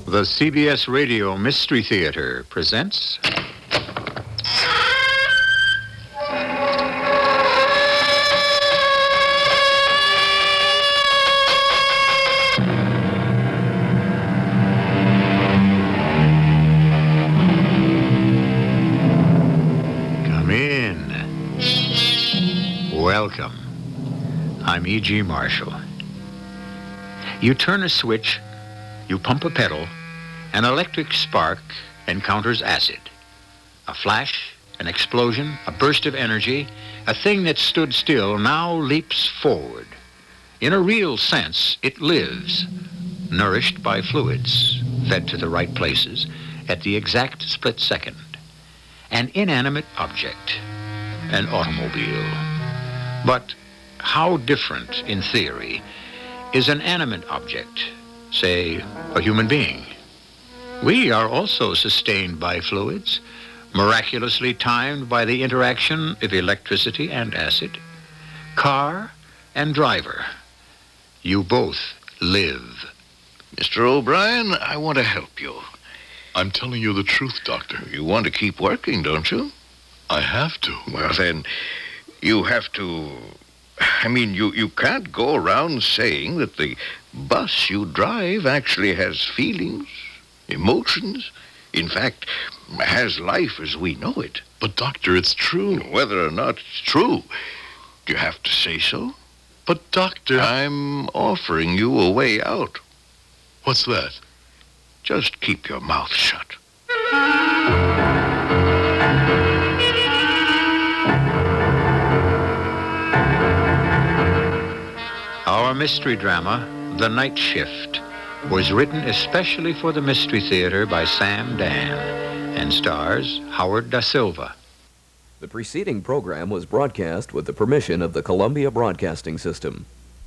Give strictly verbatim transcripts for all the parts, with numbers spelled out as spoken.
The C B S Radio Mystery Theater presents... Come in. Welcome. I'm E G. Marshall. You turn a switch, you pump a pedal, an electric spark encounters acid. A flash, an explosion, a burst of energy, a thing that stood still now leaps forward. In a real sense, it lives, nourished by fluids, fed to the right places, at the exact split second. An inanimate object, an automobile. But how different, in theory, is an animate object, say, a human being? We are also sustained by fluids, miraculously timed by the interaction of electricity and acid. Car and driver, you both live. Mister O'Brien, I want to help you. I'm telling you the truth, Doctor. You want to keep working, don't you? I have to. Well, then, you have to... I mean, you, you can't go around saying that the bus you drive actually has feelings, emotions, in fact, has life as we know it. But, Doctor, it's true. Whether or not it's true, do you have to say so? But, Doctor... I'm offering you a way out. What's that? Just keep your mouth shut. Our mystery drama, The Night Shift, was written especially for the Mystery Theater by Sam Dan and stars Howard Da Silva. The preceding program was broadcast with the permission of the Columbia Broadcasting System.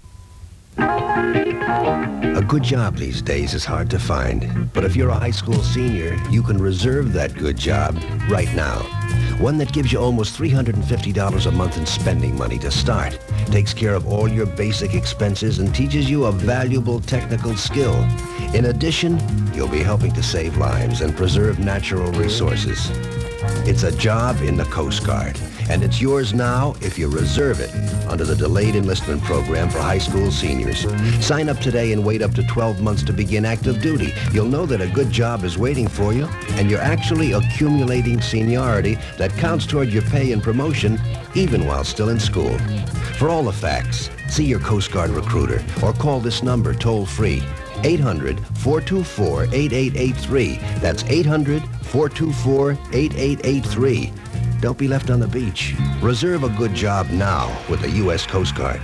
A good job these days is hard to find, but if you're a high school senior, you can reserve that good job right now. One that gives you almost three hundred fifty dollars a month in spending money to start, takes care of all your basic expenses, and teaches you a valuable technical skill. In addition, you'll be helping to save lives and preserve natural resources. It's a job in the Coast Guard, and it's yours now if you reserve it under the Delayed Enlistment Program for high school seniors. Sign up today and wait up to twelve months to begin active duty. You'll know that a good job is waiting for you, and you're actually accumulating seniority that counts toward your pay and promotion even while still in school. For all the facts, see your Coast Guard recruiter or call this number toll-free, eight hundred, four two four, eight eight eight three. That's eight hundred, four two four, eight eight eight three. Don't be left on the beach. Reserve a good job now with the U S Coast Guard.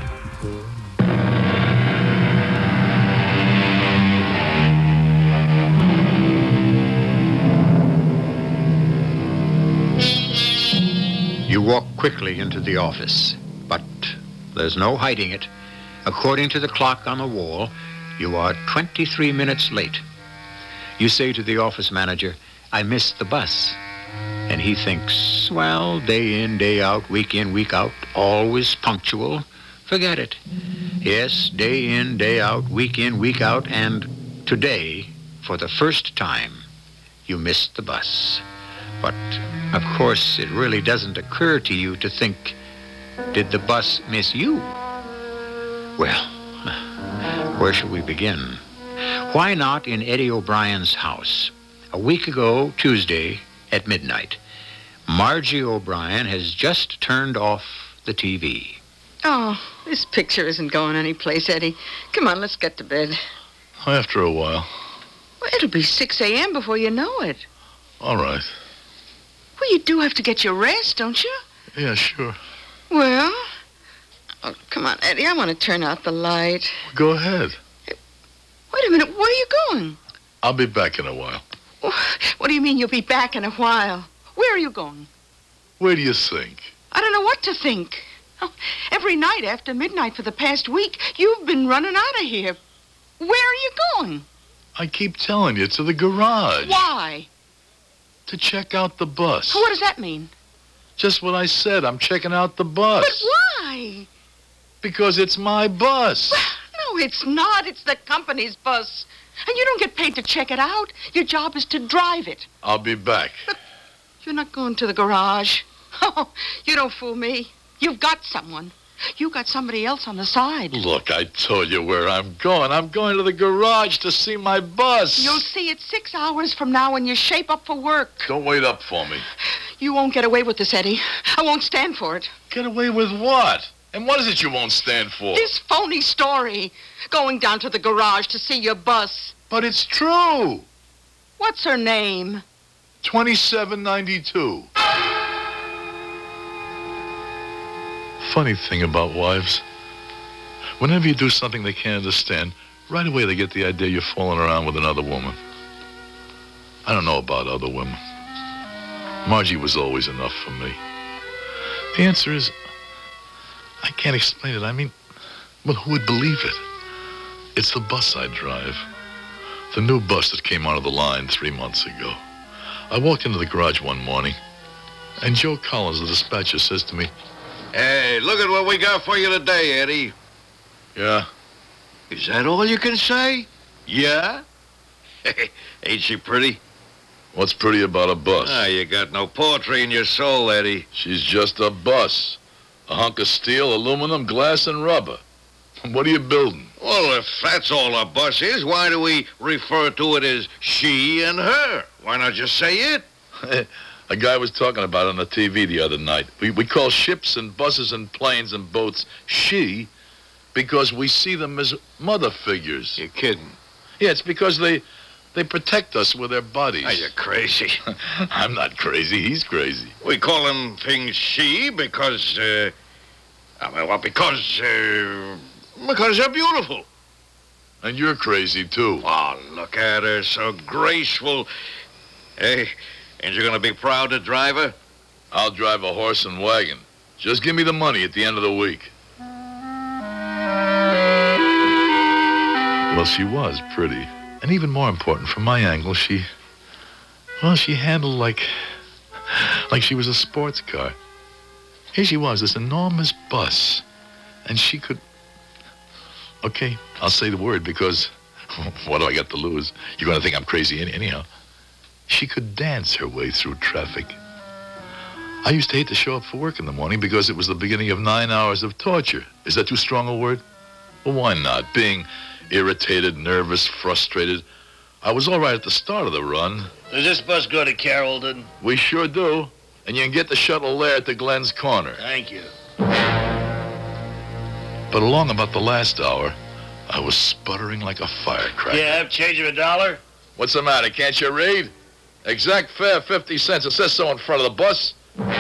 You walk quickly into the office, but there's no hiding it. According to the clock on the wall, you are twenty-three minutes late. You say to the office manager, "I missed the bus." And he thinks, well, day in, day out, week in, week out, always punctual. Forget it. Yes, day in, day out, week in, week out, and today, for the first time, you missed the bus. But, of course, it really doesn't occur to you to think, did the bus miss you? Well, where shall we begin? Why not in Eddie O'Brien's house? A week ago, Tuesday, at midnight, Margie O'Brien has just turned off the T V. Oh, this picture isn't going anyplace, Eddie. Come on, let's get to bed. After a while. Well, it'll be six a.m. before you know it. All right. Well, you do have to get your rest, don't you? Yeah, sure. Well, oh, come on, Eddie, I want to turn out the light. Go ahead. Wait a minute, where are you going? I'll be back in a while. What do you mean you'll be back in a while? Where are you going? Where do you think? I don't know what to think. Oh, every night after midnight for the past week, you've been running out of here. Where are you going? I keep telling you, to the garage. Why? To check out the bus. What does that mean? Just what I said. I'm checking out the bus. But why? Because it's my bus. No, it's not. It's the company's bus. And you don't get paid to check it out. Your job is to drive it. I'll be back. But you're not going to the garage. Oh, you don't fool me. You've got someone. You got somebody else on the side. Look, I told you where I'm going. I'm going to the garage to see my bus. You'll see it six hours from now when you shape up for work. Don't wait up for me. You won't get away with this, Eddie. I won't stand for it. Get away with what? And what is it you won't stand for? This phony story. Going down to the garage to see your bus. But it's true. What's her name? twenty-seven ninety-two. Funny thing about wives. Whenever you do something they can't understand, right away they get the idea you're fooling around with another woman. I don't know about other women. Margie was always enough for me. The answer is, I can't explain it. I mean, well, who would believe it? It's the bus I drive. The new bus that came onto the line three months ago. I walked into the garage one morning, and Joe Collins, the dispatcher, says to me, Hey, look at what we got for you today, Eddie. yeah, Is that all you can say? Yeah? Ain't she pretty? what's pretty about a bus? Ah, you got no poetry in your soul, Eddie. She's just a bus. A hunk of steel, aluminum, glass, and rubber. What are you building? Well, if that's all a bus is, why do we refer to it as she and her? Why not just say it? A guy was talking about it on the T V the other night. We, we call ships and buses and planes and boats she because we see them as mother figures. You're kidding. Yeah, it's because they they protect us with their bodies. Are you crazy? I'm not crazy. He's crazy. We call them things she because, uh, I mean, well, because, uh, because they're beautiful. And you're crazy, too. Oh, look at her, so graceful. Hey, ain't you gonna be proud to drive her? I'll drive a horse and wagon. Just give me the money at the end of the week. Well, she was pretty. And even more important, from my angle, she... Well, she handled like... like she was a sports car. Here she was, this enormous bus. And she could... Okay, I'll say the word because... what do I got to lose? You're going to think I'm crazy any- anyhow. She could dance her way through traffic. I used to hate to show up for work in the morning because it was the beginning of nine hours of torture. Is that too strong a word? Well, why not? Being irritated, nervous, frustrated. I was all right at the start of the run. Does this bus go to Carrollton? We sure do. And you can get the shuttle there to Glenn's Corner. Thank you. But along about the last hour, I was sputtering like a firecracker. Yeah, have change of a dollar? What's the matter? Can't you read? Exact fare, fifty cents. It says so in front of the bus.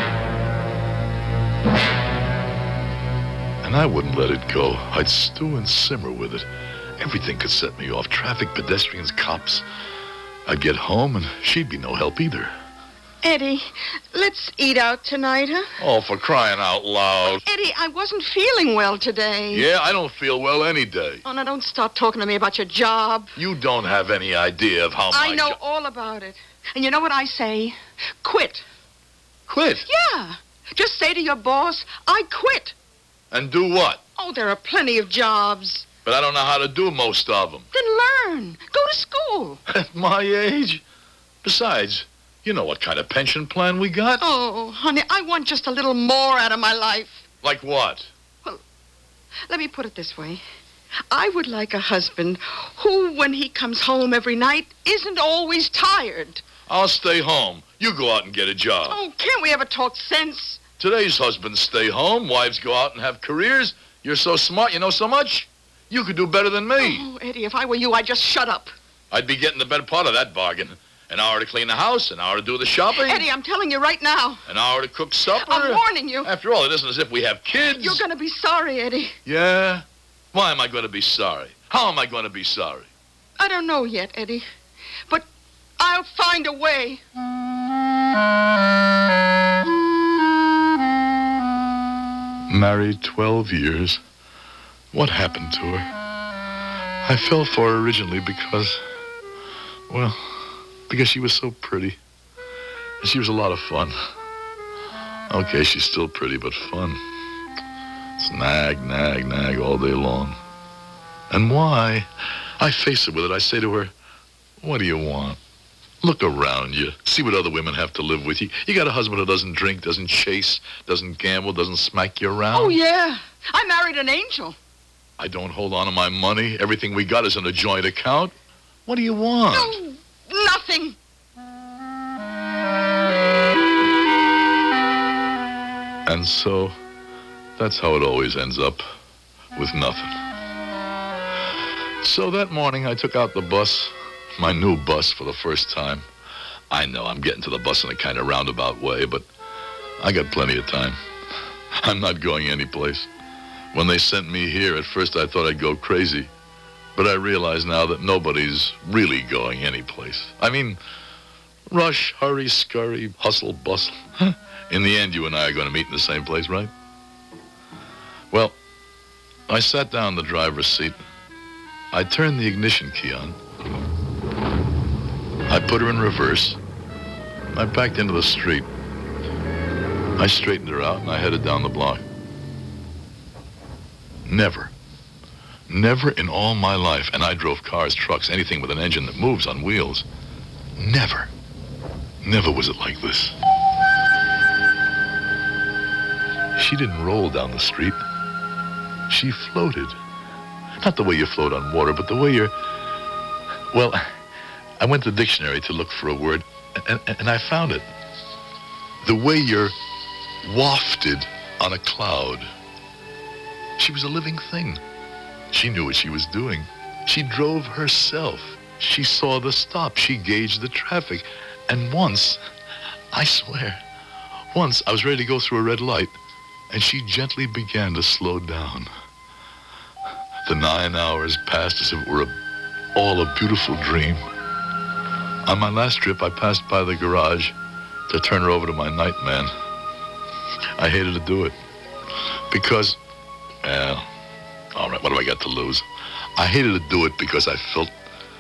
And I wouldn't let it go. I'd stew and simmer with it. Everything could set me off. Traffic, pedestrians, cops. I'd get home and she'd be no help either. Eddie, let's eat out tonight, huh? Oh, for crying out loud. Eddie, I wasn't feeling well today. Yeah, I don't feel well any day. Oh, now don't start talking to me about your job. You don't have any idea of how I my know jo- all about it. And you know what I say? Quit. Quit? Yeah. Just say to your boss, I quit. And do what? Oh, there are plenty of jobs. But I don't know how to do most of them. Then learn. Go to school. At my age? Besides, you know what kind of pension plan we got? Oh, honey, I want just a little more out of my life. Like what? Let me put it this way. I would like a husband who, when he comes home every night, isn't always tired. I'll stay home. You go out and get a job. Oh, can't we ever talk sense? Today's husbands stay home. Wives go out and have careers. You're so smart. You know so much. You could do better than me. Oh, Eddie, if I were you, I'd just shut up. I'd be getting the better part of that bargain. An hour to clean the house, an hour to do the shopping. Eddie, I'm telling you right now. An hour to cook supper. I'm warning you. After all, it isn't as if we have kids. You're going to be sorry, Eddie. Yeah? Why am I going to be sorry? How am I going to be sorry? I don't know yet, Eddie. But I'll find a way. Married twelve years. What happened to her? I fell for her originally because, well, because she was so pretty. And she was a lot of fun. Okay, she's still pretty, but fun. It's nag, nag, nag all day long. And why? I face her with it. I say to her, what do you want? Look around you. See what other women have to live with. You, you got a husband who doesn't drink, doesn't chase, doesn't gamble, doesn't smack you around. Oh, yeah. I married an angel. I don't hold on to my money. Everything we got is in a joint account. What do you want? No, nothing. And so, that's how it always ends up, with nothing. So that morning, I took out the bus, my new bus, for the first time. I know I'm getting to the bus in a kind of roundabout way, but I got plenty of time. I'm not going anyplace. When they sent me here, at first I thought I'd go crazy. But I realize now that nobody's really going anyplace. I mean, rush, hurry, scurry, hustle, bustle. In the end, you and I are going to meet in the same place, right? Well, I sat down in the driver's seat. I turned the ignition key on. I put her in reverse. I backed into the street. I straightened her out and I headed down the block. Never, never in all my life, and I drove cars, trucks, anything with an engine that moves on wheels, never, never was it like this. She didn't roll down the street. She floated. Not the way you float on water, but the way you're... Well, I went to the dictionary to look for a word, and, and, and I found it. The way you're wafted on a cloud. She was a living thing. She knew what she was doing. She drove herself. She saw the stop. She gauged the traffic. And once, I swear, once I was ready to go through a red light, and she gently began to slow down. The nine hours passed as if it were a, all a beautiful dream. On my last trip, I passed by the garage to turn her over to my night man. I hated to do it because, well, all right, what do I got to lose? I hated to do it because I felt,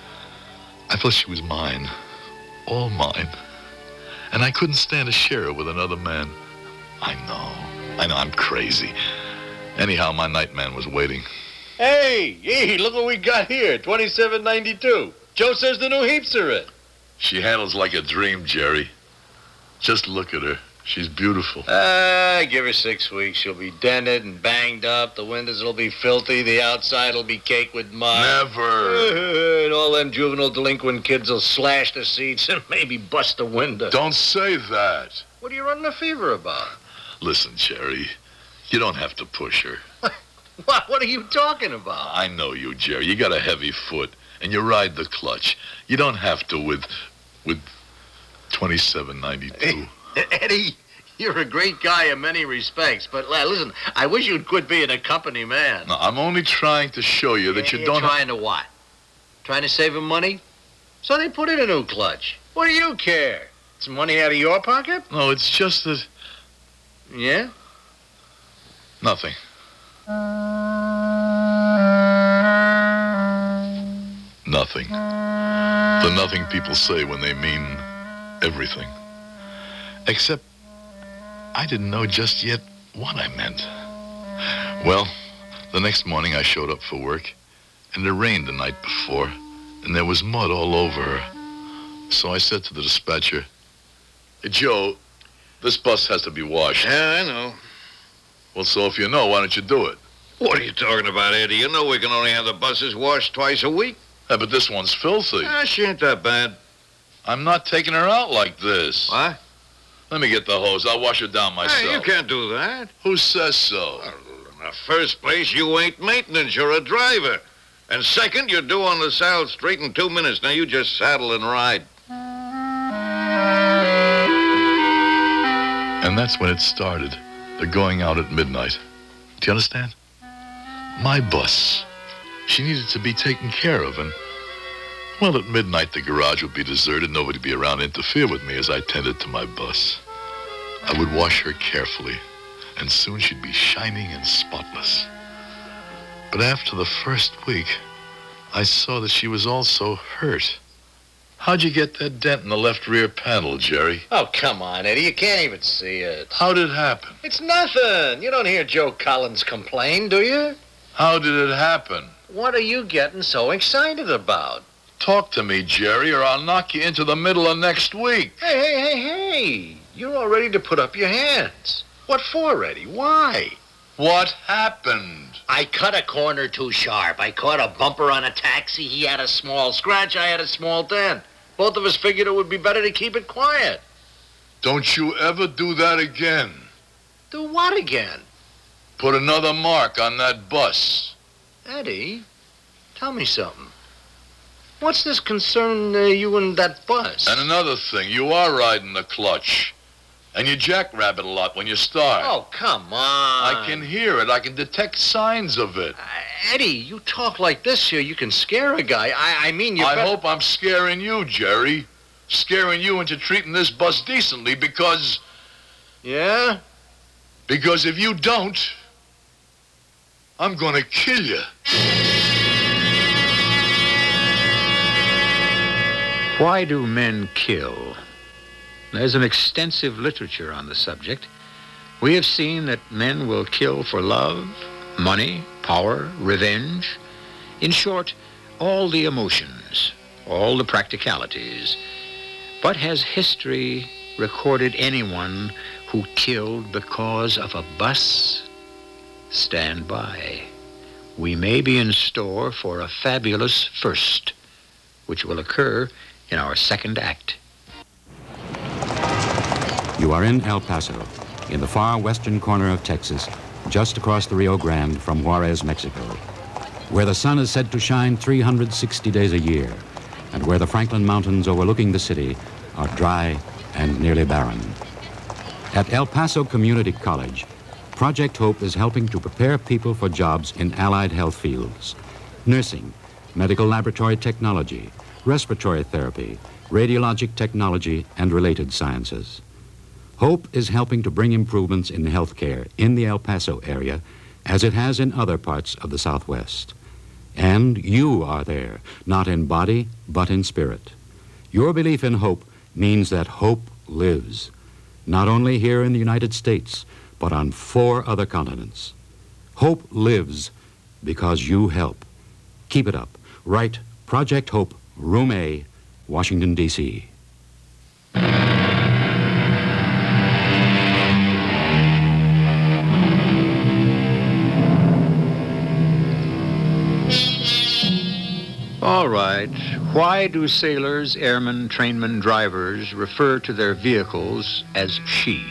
I felt she was mine, all mine. And I couldn't stand to share her with another man. I know, I know, I'm crazy. Anyhow, my night man was waiting. Hey, hey, look what we got here, twenty-seven ninety-two. Joe says the new heaps are in. She handles like a dream, Jerry. Just look at her. She's beautiful. Ah, give her six weeks. She'll be dented and banged up. The windows will be filthy. The outside will be caked with mud. Never. And all them juvenile delinquent kids will slash the seats and maybe bust a window. Don't say that. What are you running a fever about? Listen, Jerry, you don't have to push her. What? What are you talking about? I know you, Jerry. You got a heavy foot, and you ride the clutch. You don't have to with, with twenty-seven ninety-two. Hey, Eddie, you're a great guy in many respects, but uh, listen, I wish you'd quit being a company man. No, I'm only trying to show you that Yeah, you you're don't... trying to what? Trying to save him money? So they put in a new clutch. What do you care? It's money out of your pocket? No, it's just that... Yeah? Nothing. Nothing. The nothing people say when they mean everything. Except I didn't know just yet what I meant. Well, the next morning I showed up for work, and it rained the night before, and there was mud all over her. So I said to the dispatcher, "Hey, Joe, this bus has to be washed." Yeah, I know. Well, so if you know, why don't you do it? What are you talking about, Eddie? You know we can only have the buses washed twice a week. Yeah, but this one's filthy. Ah, she ain't that bad. I'm not taking her out like this. What? Let me get the hose. I'll wash her down myself. Hey, you can't do that. Who says so? Well, in the first place, you ain't maintenance. You're a driver. And second, you're due on the South Street in two minutes. Now you just saddle and ride. And that's when it started. The going out at midnight. Do you understand? My bus. She needed to be taken care of, and, well, at midnight the garage would be deserted. Nobody would be around to interfere with me as I tended to my bus. I would wash her carefully, and soon she'd be shining and spotless. But after the first week, I saw that she was also hurt. How'd you get that dent in the left rear panel, Jerry? Oh, come on, Eddie. You can't even see it. How did it happen? It's nothing. You don't hear Joe Collins complain, do you? How did it happen? What are you getting so excited about? Talk to me, Jerry, or I'll knock you into the middle of next week. Hey, hey, hey, hey. You're all ready to put up your hands. What for, Eddie? Why? What happened? I cut a corner too sharp. I caught a bumper on a taxi. He had a small scratch. I had a small dent. Both of us figured it would be better to keep it quiet. Don't you ever do that again. Do what again? Put another mark on that bus. Eddie, tell me something. What's this concern uh, you and that bus? And another thing, you are riding the clutch. And you jackrabbit a lot when you start. Oh, come on. I can hear it. I can detect signs of it. Uh, Eddie, you talk like this here, you can scare a guy. I, I mean, you I better... hope I'm scaring you, Jerry. Scaring you into treating this bus decently because... Yeah? Because if you don't, I'm gonna kill you. Why do men kill? There's an extensive literature on the subject. We have seen that men will kill for love, money, power, revenge. In short, all the emotions, all the practicalities. But has history recorded anyone who killed because of a bus? Stand by. We may be in store for a fabulous first, which will occur in our second act. You are in El Paso, in the far western corner of Texas, just across the Rio Grande from Juarez, Mexico, where the sun is said to shine three hundred sixty days a year, and where the Franklin Mountains overlooking the city are dry and nearly barren. At El Paso Community College, Project Hope is helping to prepare people for jobs in allied health fields: nursing, medical laboratory technology, respiratory therapy, radiologic technology, and related sciences. Hope is helping to bring improvements in healthcare in the El Paso area as it has in other parts of the Southwest. And you are there, not in body, but in spirit. Your belief in hope means that hope lives, not only here in the United States, but on four other continents. Hope lives because you help. Keep it up. Write Project Hope, Room A, Washington, D C All right. Why do sailors, airmen, trainmen, drivers refer to their vehicles as she?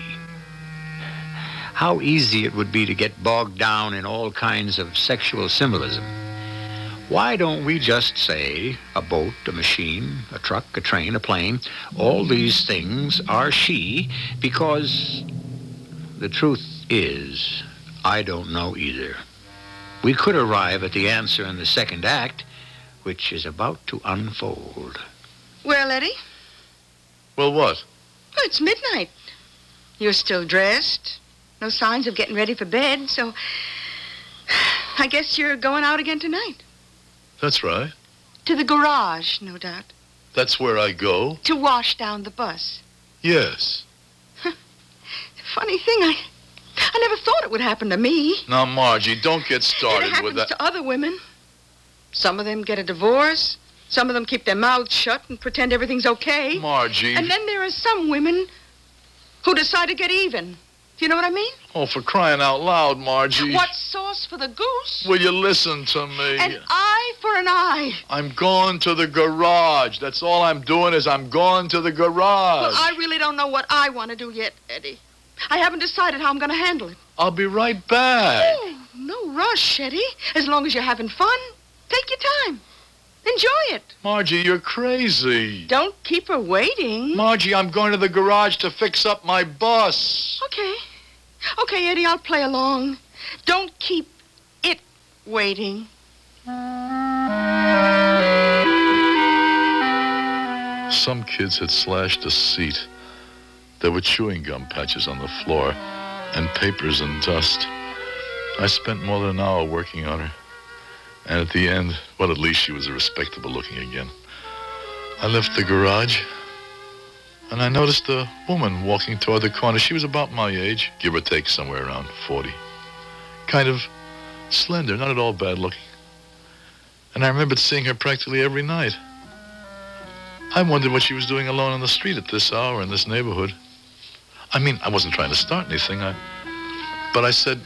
How easy it would be to get bogged down in all kinds of sexual symbolism. Why don't we just say a boat, a machine, a truck, a train, a plane? All these things are she, because the truth is, I don't know either. We could arrive at the answer in the second act, which is about to unfold. Well, Eddie? Well, what? Oh, it's midnight. You're still dressed. No signs of getting ready for bed, so I guess you're going out again tonight. That's right. To the garage, no doubt. That's where I go? To wash down the bus. Yes. Funny thing, I I never thought it would happen to me. Now, Margie, don't get started it happens with that. to other women. Some of them get a divorce. Some of them keep their mouths shut and pretend everything's okay. Margie. And then there are some women who decide to get even. Do you know what I mean? Oh, for crying out loud, Margie. What's sauce for the goose? Will you listen to me? An eye for an eye. I'm going to the garage. That's all I'm doing is I'm going to the garage. Well, I really don't know what I want to do yet, Eddie. I haven't decided how I'm going to handle it. I'll be right back. Oh, no rush, Eddie. As long as you're having fun, take your time. Enjoy it. Margie, you're crazy. Don't keep her waiting. Margie, I'm going to the garage to fix up my bus. Okay. Okay, Eddie, I'll play along. Don't keep it waiting. Some kids had slashed a seat. There were chewing gum patches on the floor and papers and dust. I spent more than an hour working on her. And at the end, well, at least she was respectable looking again. I left the garage, and I noticed a woman walking toward the corner. She was about my age, give or take somewhere around forty. Kind of slender, not at all bad looking. And I remembered seeing her practically every night. I wondered what she was doing alone on the street at this hour in this neighborhood. I mean, I wasn't trying to start anything, I, but I said,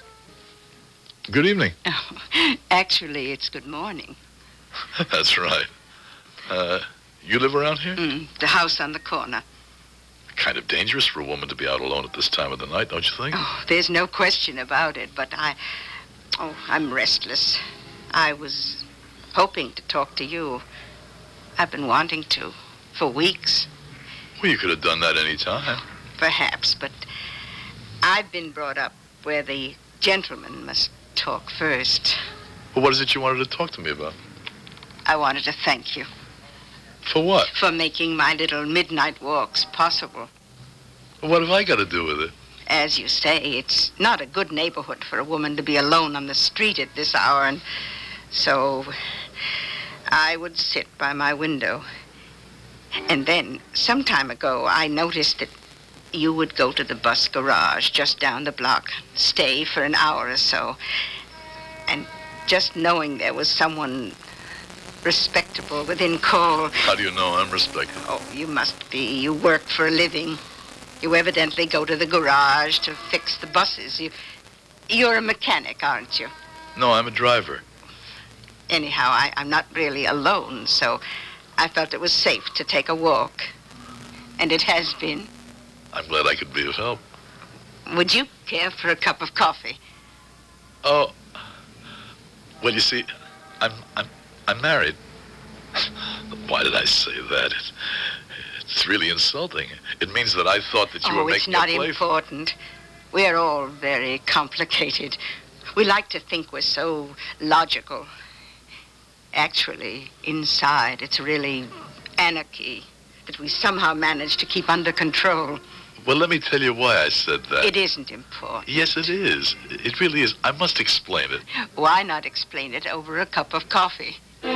good evening. Oh, actually, it's good morning. That's right. Uh, you live around here? Mm, the house on the corner. Kind of dangerous for a woman to be out alone at this time of the night, don't you think? Oh, there's no question about it, but I... Oh, I'm restless. I was hoping to talk to you. I've been wanting to for weeks. Well, you could have done that any time. Perhaps, but I've been brought up where the gentleman must talk first. Well, what is it you wanted to talk to me about? I wanted to thank you. For what? For making my little midnight walks possible. What have I got to do with it? As you say, it's not a good neighborhood for a woman to be alone on the street at this hour, and so I would sit by my window. And then, some time ago, I noticed that you would go to the bus garage just down the block, stay for an hour or so. And just knowing there was someone respectable within call... How do you know I'm respectable? Oh, you must be. You work for a living. You evidently go to the garage to fix the buses. You, you're a mechanic, aren't you? No, I'm a driver. Anyhow, I, I'm not really alone, so I felt it was safe to take a walk. And it has been. I'm glad I could be of help. Would you care for a cup of coffee? Oh, well, you see, I'm I'm I'm married. Why did I say that? It, it's really insulting. It means that I thought that you oh, were making it's not a play. important. We're all very complicated. We like to think we're so logical. Actually, inside, it's really anarchy that we somehow manage to keep under control. Well, let me tell you why I said that. It isn't important. Yes, it is. It really is. I must explain it. Why not explain it over a cup of coffee?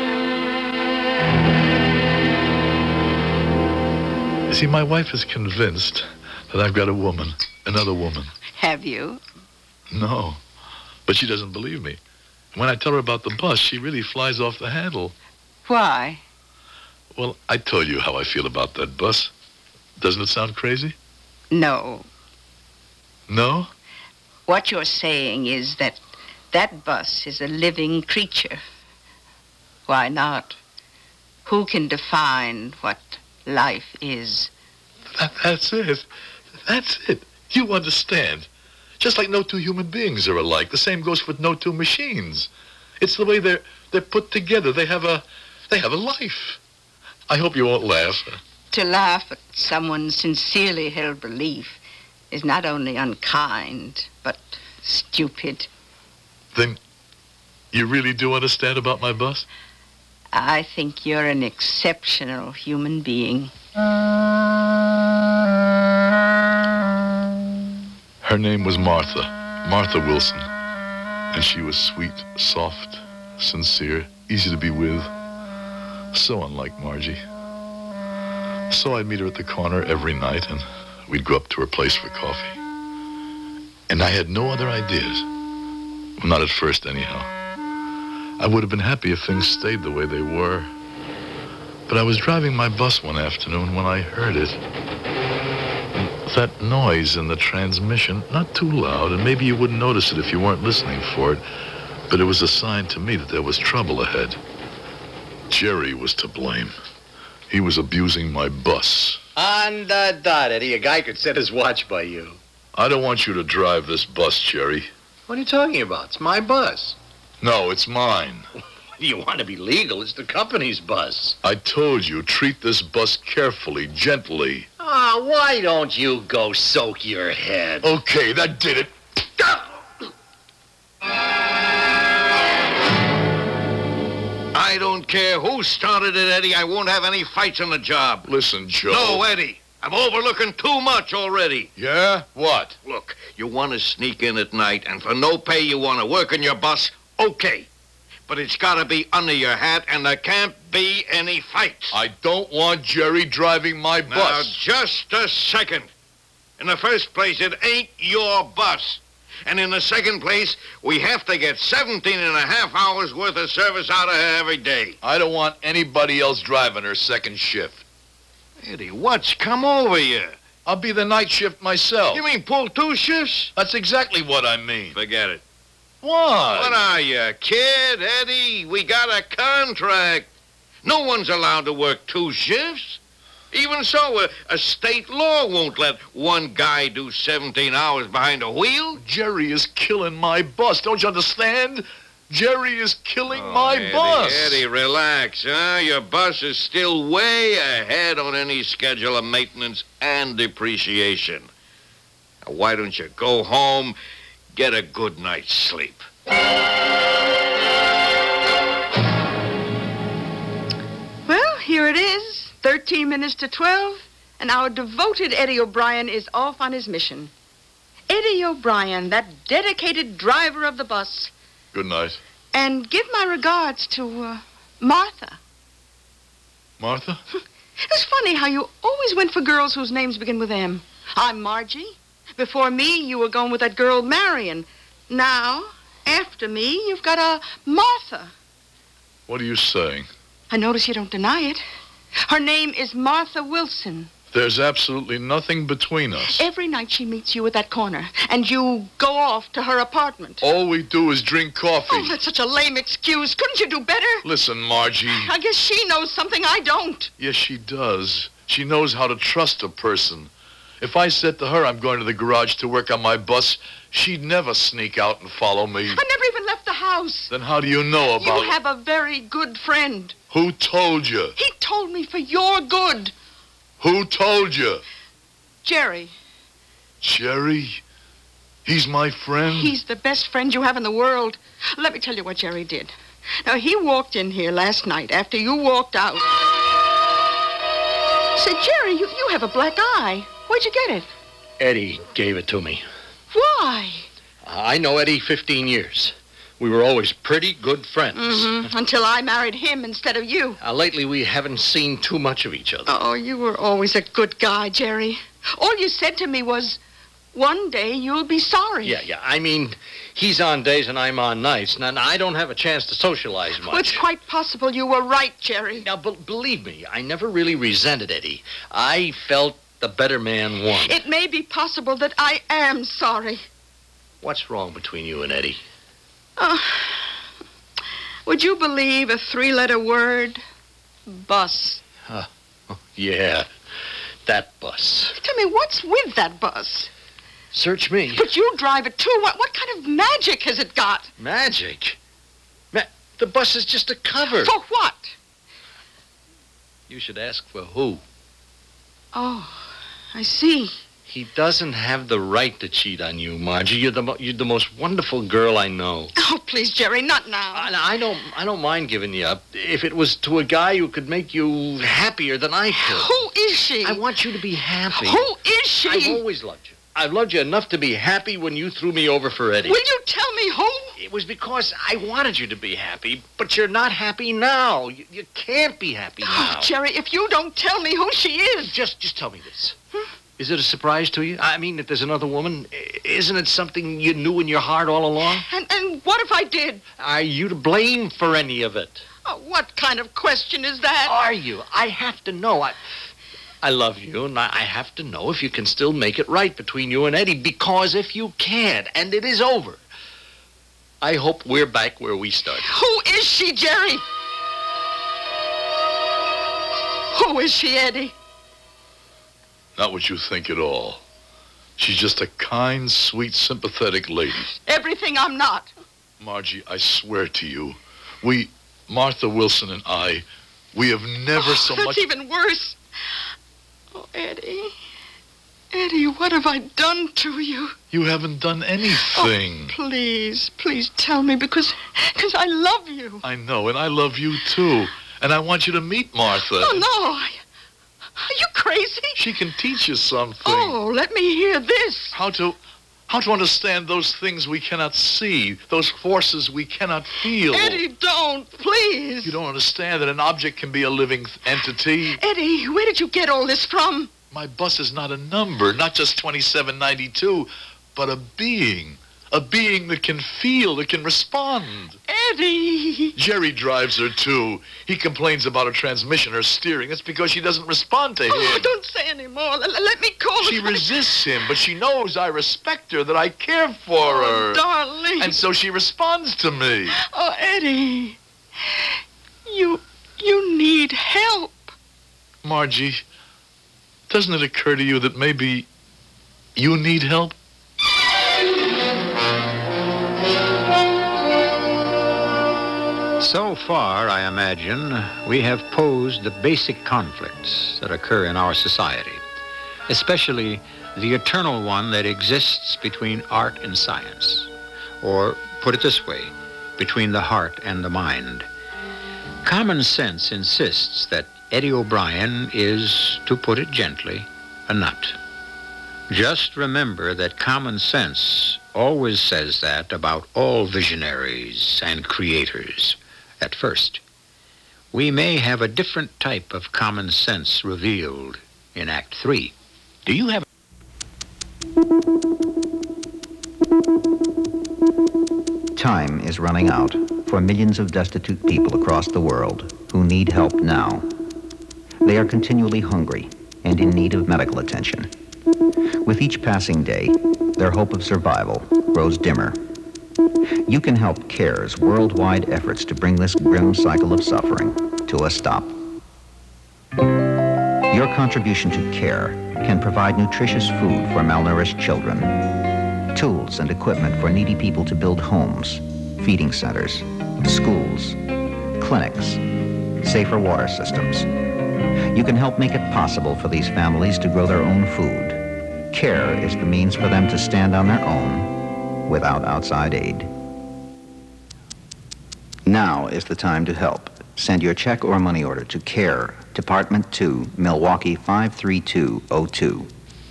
You see, my wife is convinced that I've got a woman, another woman. Have you? No, but she doesn't believe me. When I tell her about the bus, she really flies off the handle. Why? Well, I told you how I feel about that bus. Doesn't it sound crazy? No. No? What you're saying is that that bus is a living creature. Why not? Who can define what life is? That, that's it. That's it. You understand. Just like no two human beings are alike. The same goes with no two machines. It's the way they're they're put together. They have a they have a life. I hope you won't laugh. To laugh at someone's sincerely held belief is not only unkind, but stupid. Then you really do understand about my bus? I think you're an exceptional human being. Her name was Martha, Martha Wilson. And she was sweet, soft, sincere, easy to be with. So unlike Margie. So I'd meet her at the corner every night, and we'd go up to her place for coffee. And I had no other ideas. Well, not at first, anyhow. I would have been happy if things stayed the way they were. But I was driving my bus one afternoon when I heard it. That noise in the transmission, not too loud, and maybe you wouldn't notice it if you weren't listening for it, but it was a sign to me that there was trouble ahead. Jerry was to blame. He was abusing my bus. On the dot, Eddie. A guy could set his watch by you. I don't want you to drive this bus, Jerry. What are you talking about? It's my bus. No, it's mine. You want to be legal? It's the company's bus. I told you, treat this bus carefully, gently. Ah, oh, why don't you go soak your head? Okay, that did it. I don't care who started it, Eddie. I won't have any fights on the job. Listen, Joe. No, Eddie. I'm overlooking too much already. Yeah? What? Look, you want to sneak in at night, and for no pay you want to work on your bus, okay. But it's got to be under your hat, and there can't be any fights. I don't want Jerry driving my bus. Now, just a second. In the first place, it ain't your bus. And in the second place, we have to get seventeen and a half hours worth of service out of her every day. I don't want anybody else driving her second shift. Eddie, what's come over you? I'll be the night shift myself. You mean pull two shifts? That's exactly what I mean. Forget it. What? What are you, kid, Eddie? We got a contract. No one's allowed to work two shifts. Even so, a, a state law won't let one guy do seventeen hours behind a wheel. Jerry is killing my bus. Don't you understand? Jerry is killing Oh, my Eddie, bus. Eddie, relax, huh? Your bus is still way ahead on any schedule of maintenance and depreciation. Now, why don't you go home, get a good night's sleep? Well, here it is, thirteen minutes to twelve, and our devoted Eddie O'Brien is off on his mission. Eddie O'Brien, that dedicated driver of the bus. Good night. And give my regards to uh, Martha. Martha? It's funny how you always went for girls whose names begin with M. I'm Margie. Before me, you were going with that girl Marion. Now, after me, you've got a Martha. What are you saying? I notice you don't deny it. Her name is Martha Wilson. There's absolutely nothing between us. Every night she meets you at that corner, and you go off to her apartment. All we do is drink coffee. Oh, that's such a lame excuse. Couldn't you do better? Listen, Margie. I guess she knows something I don't. Yes, she does. She knows how to trust a person. If I said to her I'm going to the garage to work on my bus, she'd never sneak out and follow me. I never even left the house. Then how do you know about You have a very good friend. Who told you? He told me for your good. Who told you? Jerry. Jerry? He's my friend? He's the best friend you have in the world. Let me tell you what Jerry did. Now, he walked in here last night after you walked out. Say, Jerry, you, you have a black eye. Where'd you get it? Eddie gave it to me. Why? I know Eddie fifteen years. We were always pretty good friends. Mm-hmm. Until I married him instead of you. Uh, lately, we haven't seen too much of each other. Oh, you were always a good guy, Jerry. All you said to me was, one day you'll be sorry. Yeah, yeah. I mean, he's on days and I'm on nights. Now, now I don't have a chance to socialize much. Well, it's quite possible you were right, Jerry. Now, be- believe me, I never really resented Eddie. I felt the better man won. It may be possible that I am sorry. What's wrong between you and Eddie? Oh, would you believe a three-letter word? Bus. Huh. Oh, yeah, that bus. Tell me, what's with that bus? Search me. But you drive it, too. What, what kind of magic has it got? Magic? Ma- the bus is just a cover. For what? You should ask for who. Oh, I see. He doesn't have the right to cheat on you, Margie. You're the mo- you're the most wonderful girl I know. Oh, please, Jerry, not now. I, I don't I don't mind giving you up if it was to a guy who could make you happier than I could. Who is she? I want you to be happy. Who is she? I've always loved you. I've loved you enough to be happy when you threw me over for Eddie. Will you tell me who? It was because I wanted you to be happy, but you're not happy now. You, you can't be happy now. Oh, Jerry, if you don't tell me who she is. Just just tell me this. Hmm? Is it a surprise to you? I mean, if there's another woman, isn't it something you knew in your heart all along? And, and what if I did? Are you to blame for any of it? Oh, what kind of question is that? Are you? I have to know. I, I love you, and I, I have to know if you can still make it right between you and Eddie, because if you can't, and it is over, I hope we're back where we started. Who is she, Jerry? Who is she, Eddie? Not what you think at all. She's just a kind, sweet, sympathetic lady. Everything I'm not. Margie, I swear to you, we, Martha Wilson and I, we have never oh, so that's much... That's even worse. Oh, Eddie. Eddie, what have I done to you? You haven't done anything. Oh, please, please tell me, because because I love you. I know, and I love you, too. And I want you to meet Martha. Oh, no. I, are you crazy? She can teach you something. Oh, let me hear this. How to... How to understand those things we cannot see, those forces we cannot feel. Eddie, don't, please. You don't understand that an object can be a living entity. Eddie, where did you get all this from? My bus is not a number, not just twenty-seven ninety-two, but a being, A being that can feel, that can respond. Eddie! Jerry drives her, too. He complains about her transmission, her steering. That's because she doesn't respond to him. Oh, don't say any more. L- let me call her. She resists him, but she knows I respect her, that I care for Oh, her. darling. And so she responds to me. Oh, Eddie. You, you need help. Margie, doesn't it occur to you that maybe you need help? So far, I imagine, we have posed the basic conflicts that occur in our society, especially the eternal one that exists between art and science, or, put it this way, between the heart and the mind. Common sense insists that Eddie O'Brien is, to put it gently, a nut. Just remember that common sense always says that about all visionaries and creators. At first, we may have a different type of common sense revealed in Act Three. Do you have... Time is running out for millions of destitute people across the world who need help now. They are continually hungry and in need of medical attention. With each passing day, their hope of survival grows dimmer. You can help CARE's worldwide efforts to bring this grim cycle of suffering to a stop. Your contribution to CARE can provide nutritious food for malnourished children, tools and equipment for needy people to build homes, feeding centers, schools, clinics, safer water systems. You can help make it possible for these families to grow their own food. CARE is the means for them to stand on their own without outside aid. Now is the time to help. Send your check or money order to CARE, Department two, Milwaukee five three two oh two.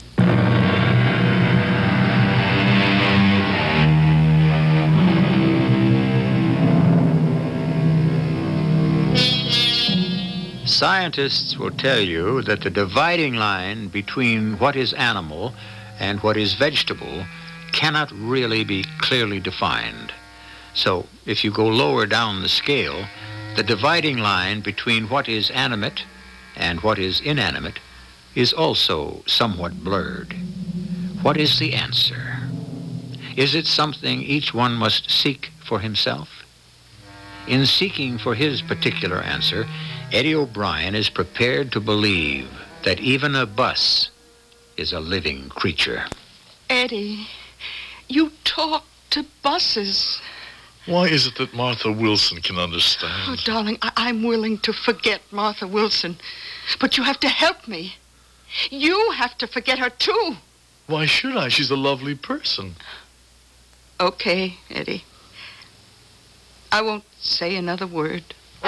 Scientists will tell you that the dividing line between what is animal and what is vegetable cannot really be clearly defined. So, if you go lower down the scale, the dividing line between what is animate and what is inanimate is also somewhat blurred. What is the answer? Is it something each one must seek for himself? In seeking for his particular answer, Eddie O'Brien is prepared to believe that even a bus is a living creature. Eddie, you talk to buses. Why is it that Martha Wilson can understand? Oh, darling, I- I'm willing to forget Martha Wilson, but you have to help me. You have to forget her, too. Why should I? She's a lovely person. Okay, Eddie. I won't say another word.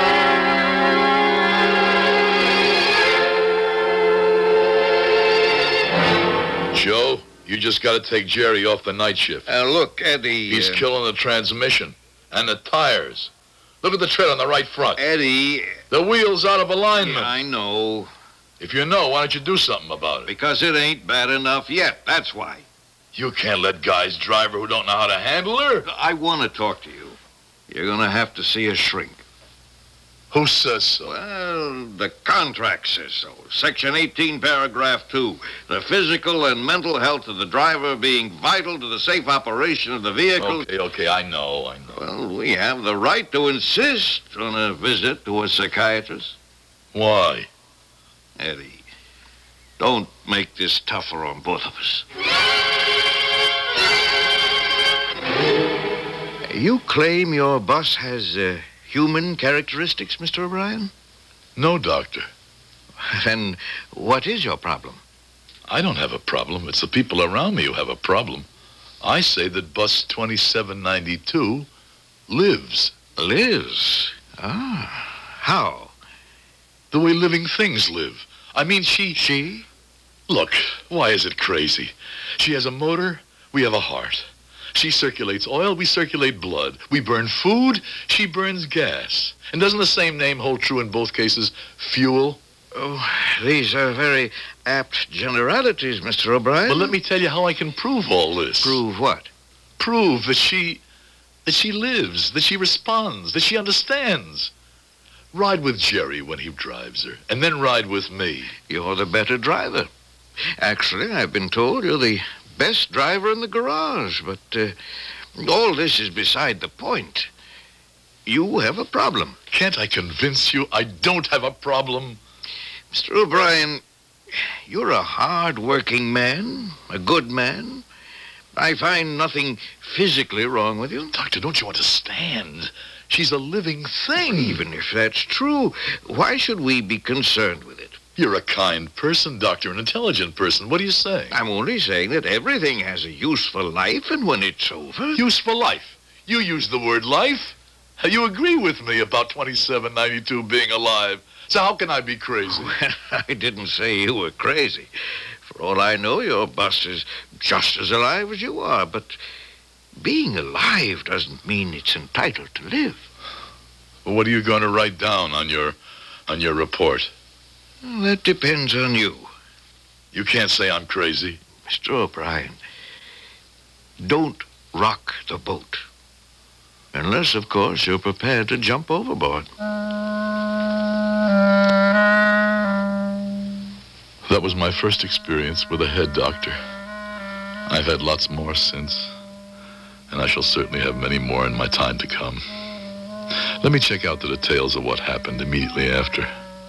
Joe, you just got to take Jerry off the night shift. Uh, look, Eddie... He's uh, killing the transmission and the tires. Look at the tread on the right front. Eddie... The wheel's out of alignment. Yeah, I know. If you know, why don't you do something about it? Because it ain't bad enough yet, that's why. You can't let guys drive her who don't know how to handle her. I want to talk to you. You're going to have to see a shrink. Who says so? Well, the contract says so. Section eighteen, paragraph two. The physical and mental health of the driver being vital to the safe operation of the vehicle. Okay, okay, I know, I know. Well, we have the right to insist on a visit to a psychiatrist. Why? Eddie, don't make this tougher on both of us. You claim your bus has uh, human characteristics, Mister O'Brien? No, Doctor. Then what is your problem? I don't have a problem. It's the people around me who have a problem. I say that bus twenty-seven ninety-two lives. Lives? Ah, how? The way living things live. I mean, she... She? Look, why is it crazy? She has a motor, we have a heart. She circulates oil, we circulate blood. We burn food, she burns gas. And doesn't the same name hold true in both cases? Fuel? Oh, these are very apt generalities, Mister O'Brien. But let me tell you how I can prove all this. Prove what? Prove that she, that she lives, that she responds, that she understands. Ride with Jerry when he drives her, and then ride with me. You're the better driver. Actually, I've been told you're the best driver in the garage, but uh, all this is beside the point. You have a problem. Can't I convince you I don't have a problem? Mister O'Brien, you're a hard-working man, a good man. I find nothing physically wrong with you. Doctor, don't you understand? She's a living thing. Even if that's true, why should we be concerned with it? You're a kind person, Doctor, an intelligent person. What are you saying? I'm only saying that everything has a useful life, and when it's over... Useful life? You use the word life? You agree with me about twenty-seven ninety-two being alive. So how can I be crazy? Well, I didn't say you were crazy. For all I know, your bus is just as alive as you are, but being alive doesn't mean it's entitled to live. Well, what are you going to write down on your on your report? Well, that depends on you. You can't say I'm crazy. Mister O'Brien, don't rock the boat. Unless, of course, you're prepared to jump overboard. That was my first experience with a head doctor. I've had lots more since, and I shall certainly have many more in my time to come. Let me check out the details of what happened immediately after.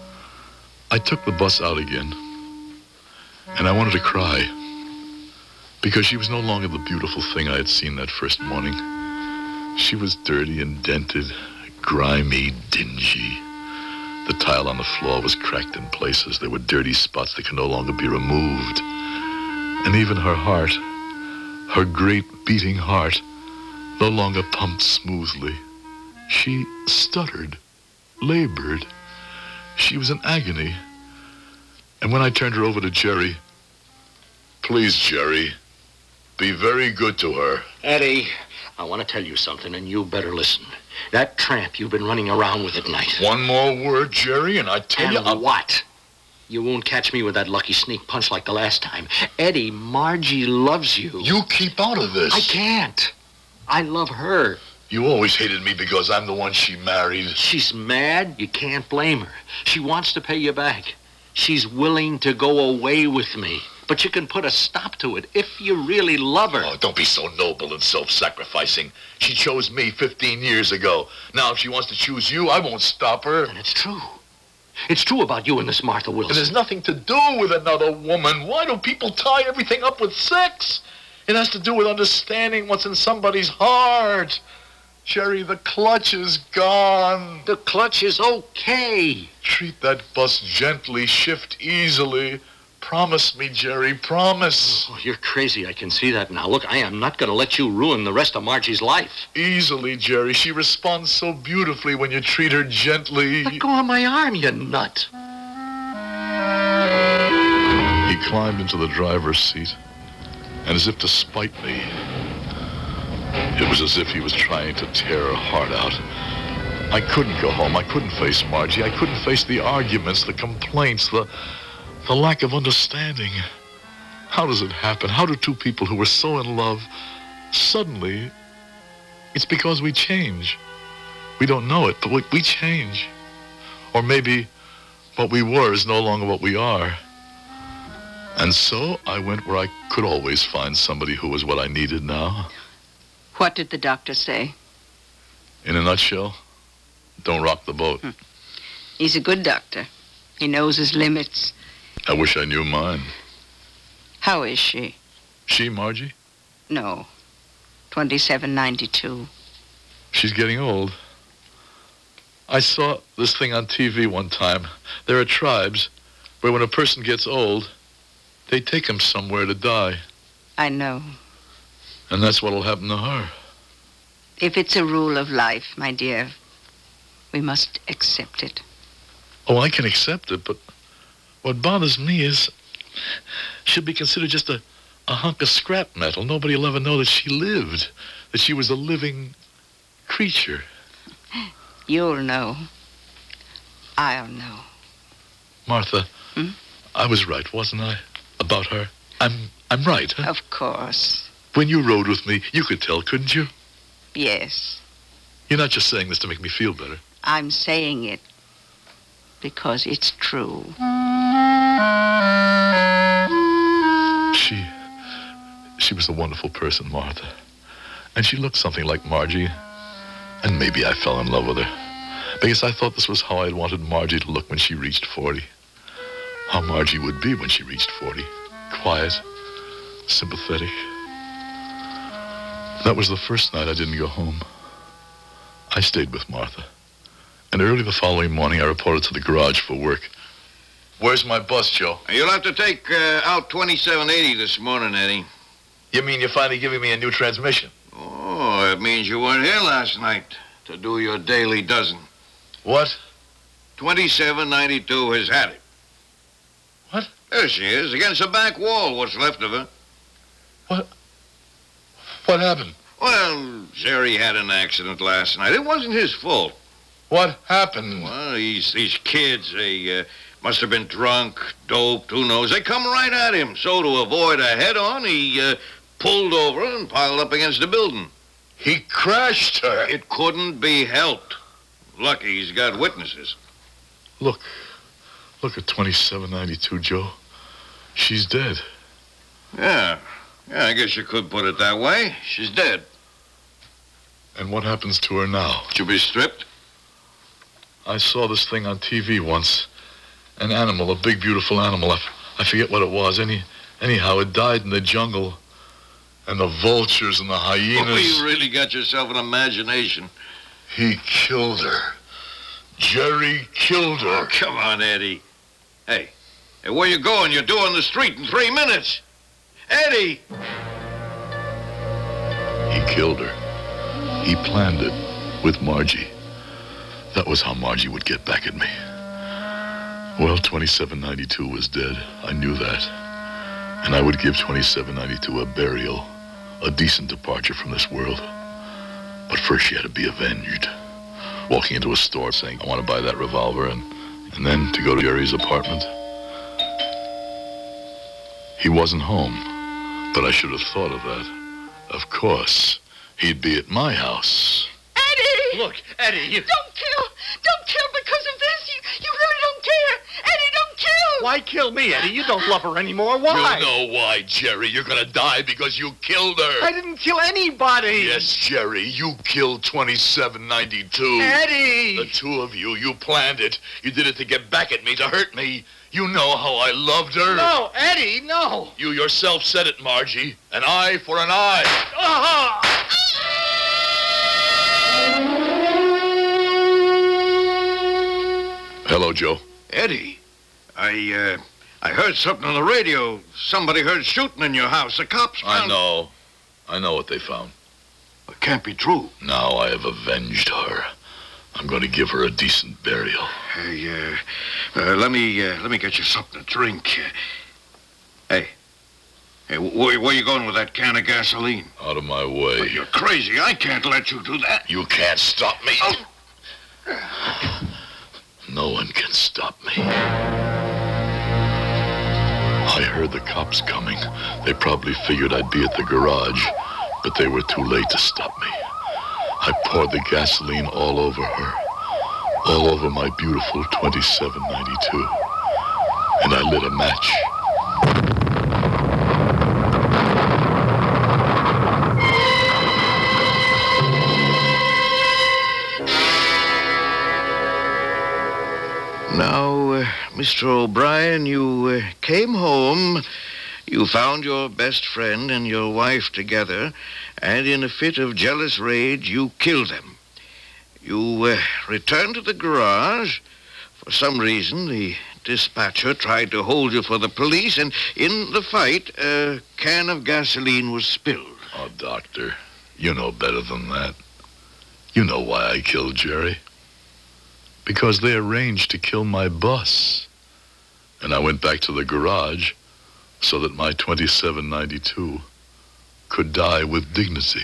I took the bus out again, and I wanted to cry, because she was no longer the beautiful thing I had seen that first morning. She was dirty and dented, grimy, dingy. The tile on the floor was cracked in places. There were dirty spots that could no longer be removed. And even her heart, her great beating heart, no longer pumped smoothly. She stuttered, labored. She was in agony. And when I turned her over to Jerry, please, Jerry, be very good to her. Eddie, I want to tell you something, and you better listen. That tramp you've been running around with at night. One more word, Jerry, and I tell and you... And what? You won't catch me with that lucky sneak punch like the last time. Eddie, Margie loves you. You keep out of this. I can't. I love her. You always hated me because I'm the one she married. She's mad. You can't blame her. She wants to pay you back. She's willing to go away with me. But you can put a stop to it if you really love her. Oh, don't be so noble and self-sacrificing. She chose me fifteen years ago. Now, if she wants to choose you, I won't stop her. And it's true. It's true about you and this Martha Wilson. It has nothing to do with another woman. Why do people tie everything up with sex? It has to do with understanding what's in somebody's heart. Jerry, the clutch is gone. The clutch is okay. Treat that bus gently, shift easily. Promise me, Jerry, promise. Oh, you're crazy. I can see that now. Look, I am not going to let you ruin the rest of Margie's life. Easily, Jerry. She responds so beautifully when you treat her gently. Let go of my arm, you nut. He climbed into the driver's seat, and as if to spite me, it was as if he was trying to tear her heart out. I couldn't go home. I couldn't face Margie. I couldn't face the arguments, the complaints, the... the lack of understanding. How does it happen? How do two people who were so in love, suddenly, it's because we change. We don't know it, but we, we change. Or maybe what we were is no longer what we are. And so I went where I could always find somebody who was what I needed now. What did the doctor say? In a nutshell, don't rock the boat. Hmm. He's a good doctor. He knows his limits. I wish I knew mine. How is she? She, Margie? No. twenty-seven ninety-two. She's getting old. I saw this thing on T V one time. There are tribes where when a person gets old, they take him somewhere to die. I know. And that's what'll happen to her. If it's a rule of life, my dear, we must accept it. Oh, I can accept it, but what bothers me is she'll be considered just a, a hunk of scrap metal. Nobody will ever know that she lived, that she was a living creature. You'll know. I'll know. Martha, hmm? I was right, wasn't I, about her? I'm I'm right, huh? Of course. When you rode with me, you could tell, couldn't you? Yes, You're not just saying this to make me feel better. I'm saying it because it's true. She... She was a wonderful person, Martha. And she looked something like Margie. And maybe I fell in love with her. Because I thought this was how I'd wanted Margie to look when she reached forty. How Margie would be when she reached forty. Quiet, sympathetic. That was the first night I didn't go home. I stayed with Martha. And early the following morning, I reported to the garage for work. Where's my bus, Joe? You'll have to take uh, out twenty-seven eighty this morning, Eddie. You mean you're finally giving me a new transmission? Oh, it means you weren't here last night to do your daily dozen. What? twenty-seven ninety-two has had it. What? There she is, against the back wall, what's left of her. What? What happened? Well, Jerry had an accident last night. It wasn't his fault. What happened? Well, these, these kids, they uh, must have been drunk, doped, who knows. They come right at him. So to avoid a head-on, he uh, pulled over and piled up against the building. He crashed her. It couldn't be helped. Lucky he's got witnesses. Look. Look at twenty-seven ninety-two, Joe. She's dead. Yeah. Yeah, I guess you could put it that way. She's dead. And what happens to her now? She'll be stripped? I saw this thing on T V once. An animal, a big, beautiful animal. I, I forget what it was. Any, anyhow, it died in the jungle. And the vultures and the hyenas... Oh, you really got yourself an imagination. He killed her. Jerry killed her. Oh, come on, Eddie. Hey, hey, where you going? You're due on the street in three minutes. Eddie! He killed her. He planned it with Margie. That was how Margie would get back at me. Well, twenty-seven ninety-two was dead. I knew that. And I would give twenty-seven ninety-two a burial, a decent departure from this world. But first she had to be avenged. Walking into a store saying, I want to buy that revolver, and, and then to go to Jerry's apartment. He wasn't home, but I should have thought of that. Of course, he'd be at my house. Eddie! Look, Eddie, you... Don't kill! Don't kill because of this! You, you really don't care! Eddie, don't kill! Why kill me, Eddie? You don't love her anymore. Why? You know why, Jerry. You're gonna die because you killed her. I didn't kill anybody. Yes, Jerry, you killed twenty-seven ninety-two. Eddie! The two of you, you planned it. You did it to get back at me, to hurt me. You know how I loved her. No, Eddie, no. You yourself said it, Margie. An eye for an eye. Uh-huh. Hello, Joe. Eddie, I, uh, I heard something on the radio. Somebody heard shooting in your house. The cops found... I know. I know what they found. It can't be true. Now I have avenged her. I'm going to give her a decent burial. Hey, uh, uh, let me, uh, let me get you something to drink. Hey, hey, where, where you going with that can of gasoline? Out of my way. Well, you're crazy. I can't let you do that. You can't stop me. Oh. No one can stop me. I heard the cops coming. They probably figured I'd be at the garage, but they were too late to stop me. I poured the gasoline all over her, all over my beautiful twenty-seven ninety-two, and I lit a match. Now, uh, Mister O'Brien, you uh, came home, you found your best friend and your wife together, and in a fit of jealous rage, you killed them. You uh, returned to the garage. For some reason, the dispatcher tried to hold you for the police, and in the fight, a can of gasoline was spilled. Oh, Doctor, you know better than that. You know why I killed Jerry. Because they arranged to kill my bus. And I went back to the garage so that my twenty-seven ninety-two could die with dignity.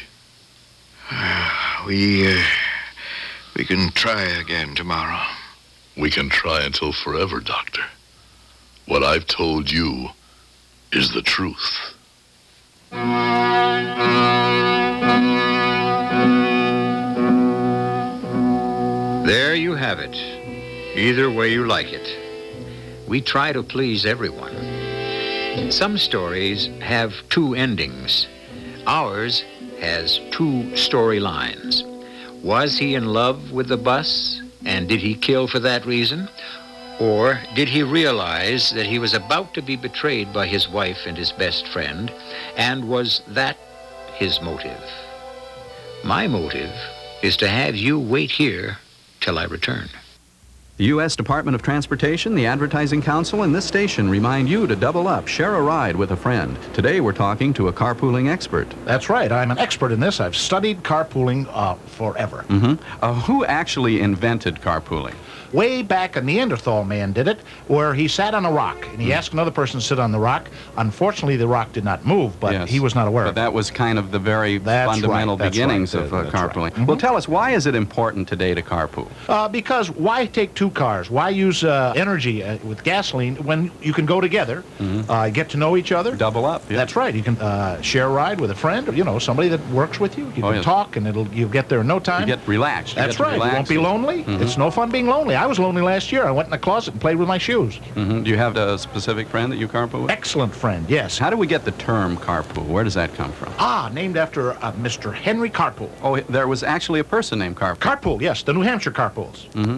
We, uh, we can try again tomorrow. We can try until forever, Doctor. What I've told you is the truth. There you have it. Either way you like it. We try to please everyone. Some stories have two endings. Ours has two storylines. Was he in love with the bus, and did he kill for that reason? Or did he realize that he was about to be betrayed by his wife and his best friend, and was that his motive? My motive is to have you wait here till I return. The U S Department of Transportation, the Advertising Council, and this station remind you to double up, share a ride with a friend. Today we're talking to a carpooling expert. That's right. I'm an expert in this. I've studied carpooling uh, forever. Mm-hmm. Uh, who actually invented carpooling? Way back, a Neanderthal man did it, where he sat on a rock, and he mm. asked another person to sit on the rock. Unfortunately, the rock did not move, but yes. he was not aware but of it. that was kind of the very That's fundamental right. beginnings right. of uh, That's carpooling. Right. Mm-hmm. Well, tell us, why is it important today to carpool? Uh, because why take two cars? Why use uh, energy uh, with gasoline when you can go together, mm-hmm. uh, get to know each other? Double up. Yeah. That's right. You can uh, share a ride with a friend, or, you know, somebody that works with you. You oh, can yes. talk, and it'll you'll get there in no time. You get relaxed. You That's get right. Relax You won't be lonely. Mm-hmm. It's no fun being lonely. I was lonely last year. I went in the closet and played with my shoes. Mm-hmm. Do you have a specific friend that you carpool with? Excellent friend, yes. How do we get the term carpool? Where does that come from? Ah, named after uh, Mister Henry Carpool. Oh, there was actually a person named Carpool. Carpool, yes, the New Hampshire Carpools. Mm-hmm.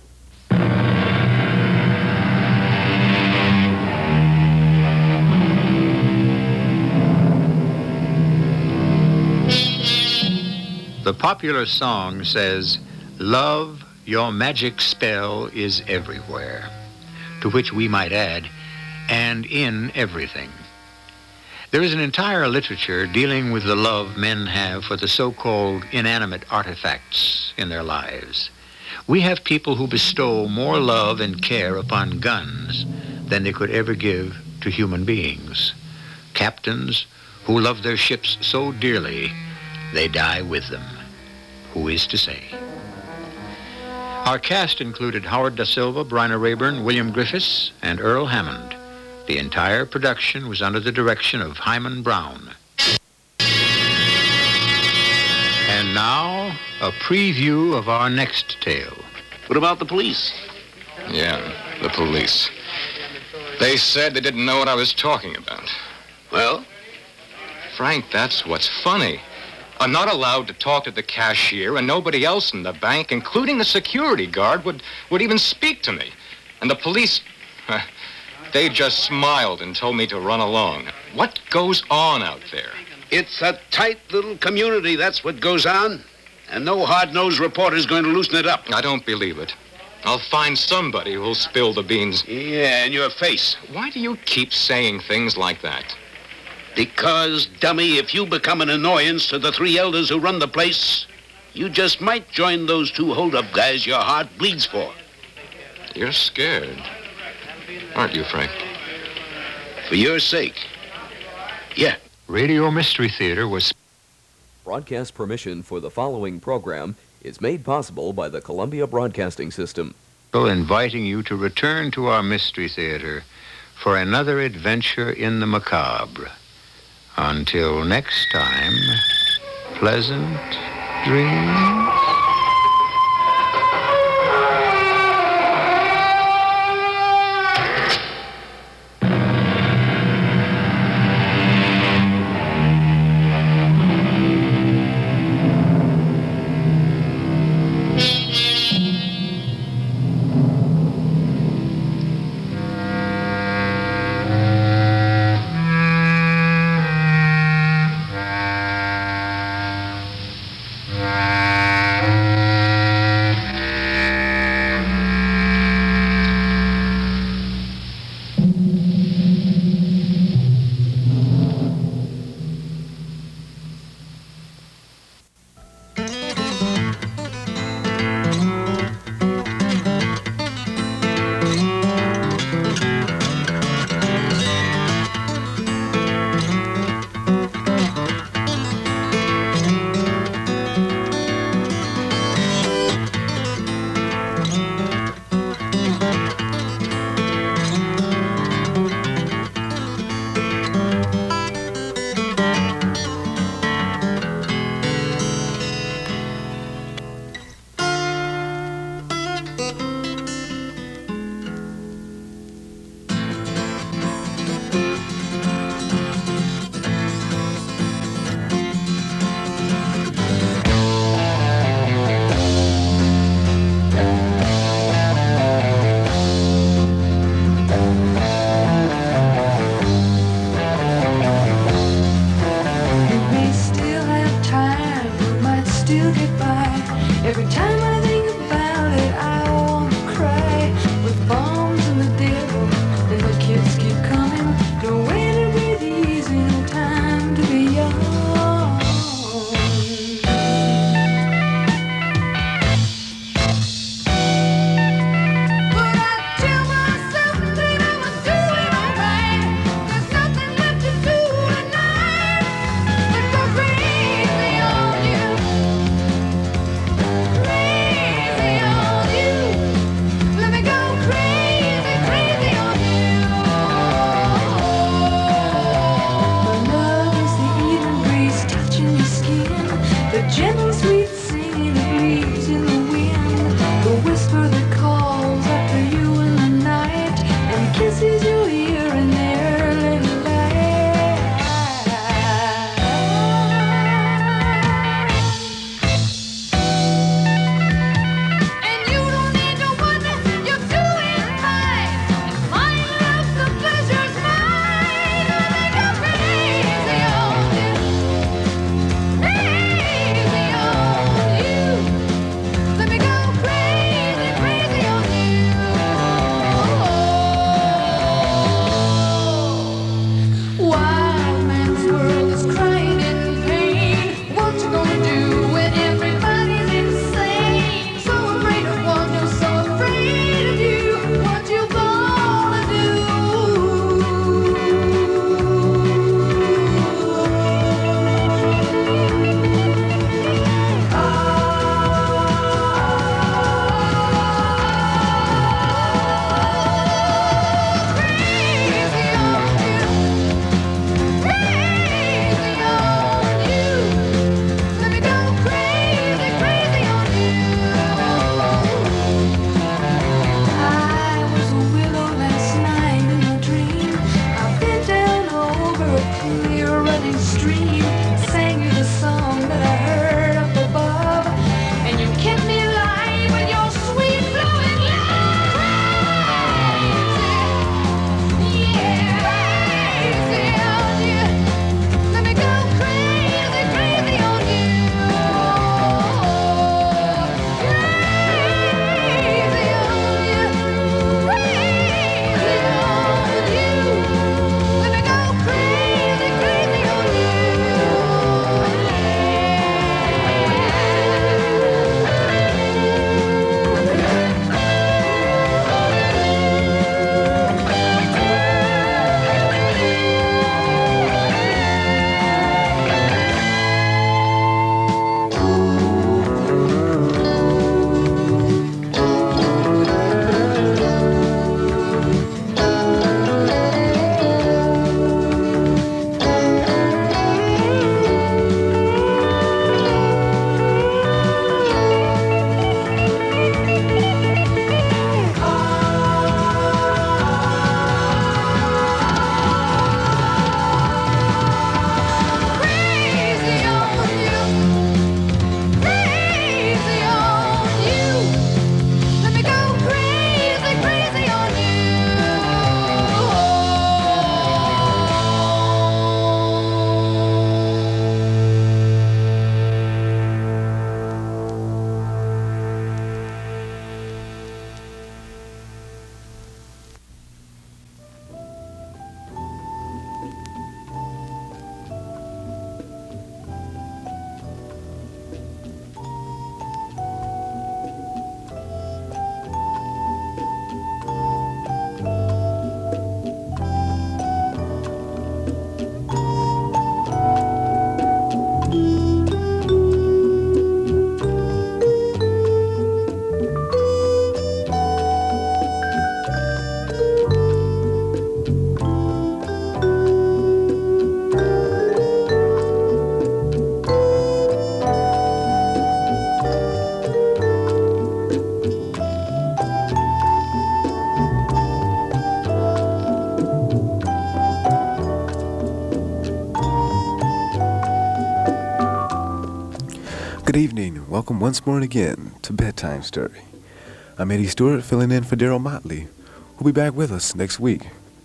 The popular song says, "Love, your magic spell is everywhere," to which we might add, "and in everything." There is an entire literature dealing with the love men have for the so-called inanimate artifacts in their lives. We have people who bestow more love and care upon guns than they could ever give to human beings. Captains who love their ships so dearly, they die with them. Who is to say? Our cast included Howard Da Silva, Bryna Rayburn, William Griffiths, and Earl Hammond. The entire production was under the direction of Hyman Brown. And now, a preview of our next tale. What about the police? Yeah, the police. They said they didn't know what I was talking about. Well? Frank, that's what's funny. I'm not allowed to talk to the cashier, and nobody else in the bank, including the security guard, would, would even speak to me. And the police, they just smiled and told me to run along. What goes on out there? It's a tight little community, that's what goes on. And no hard-nosed reporter's going to loosen it up. I don't believe it. I'll find somebody who'll spill the beans. Yeah, in your face. Why do you keep saying things like that? Because, dummy, if you become an annoyance to the three elders who run the place, you just might join those two hold-up guys your heart bleeds for. You're scared, aren't you, Frank? For your sake. Yeah. Radio Mystery Theater was... Broadcast permission for the following program is made possible by the Columbia Broadcasting System. inviting you to return to our Mystery Theater for another adventure in the macabre. Until next time, pleasant dreams. kisses you here and there, little Good evening. Welcome once more and again to Bedtime Story. I'm Eddie Stewart, filling in for Daryl Motley, who'll be back with us next week.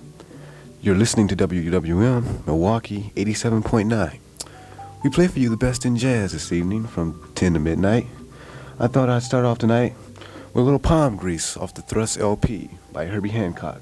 You're listening to W W M, Milwaukee, eighty-seven point nine. We play for you the best in jazz this evening from ten to midnight. I thought I'd start off tonight with a little palm grease off the Thrust L P by Herbie Hancock.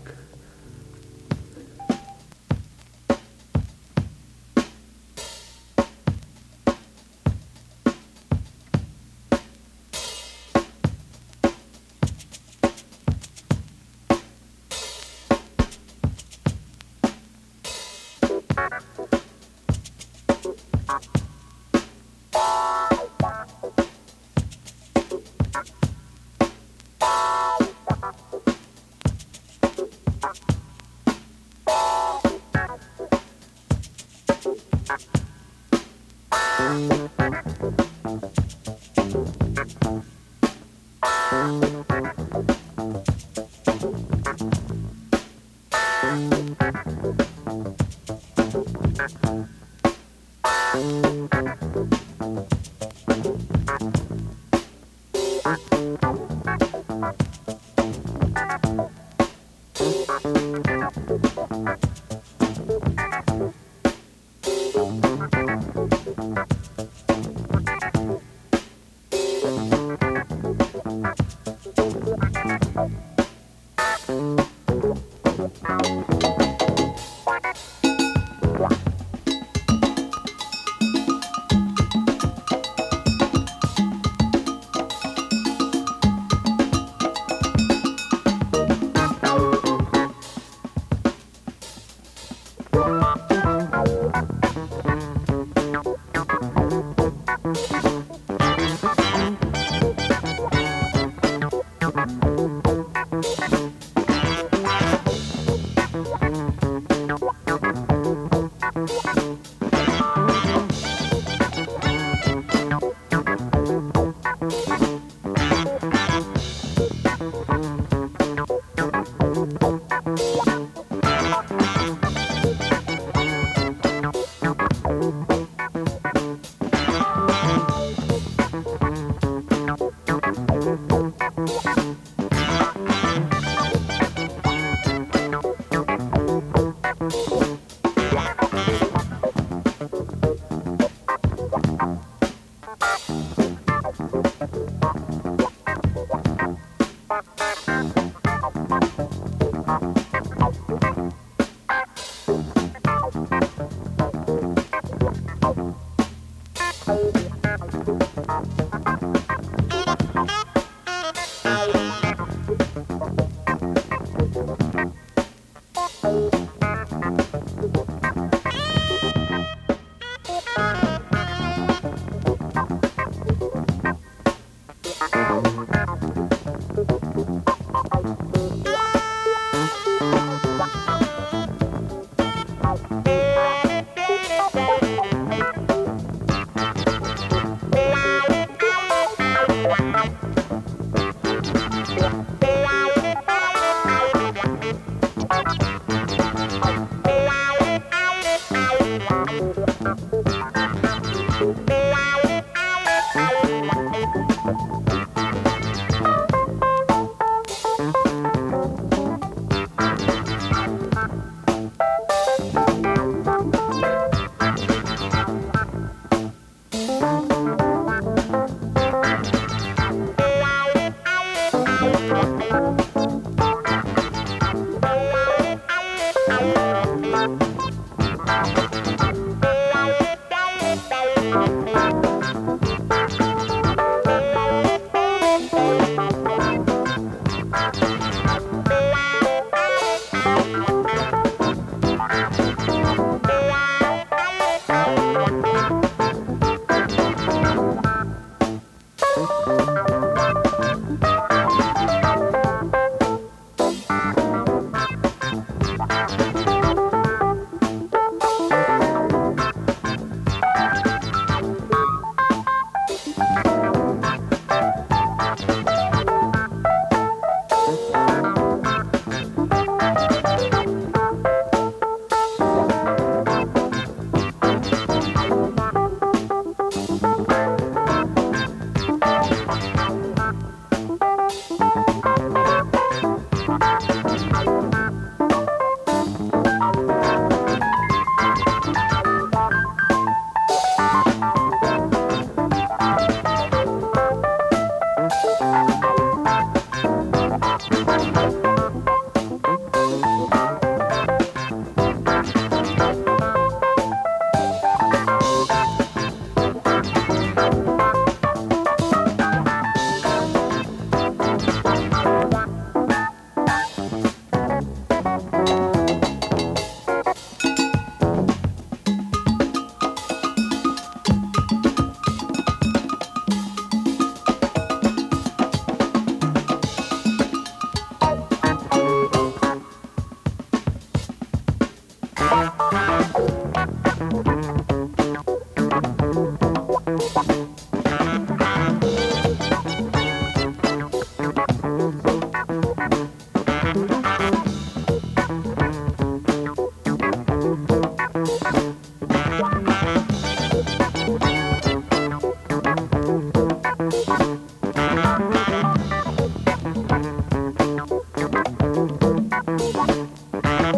Thank you.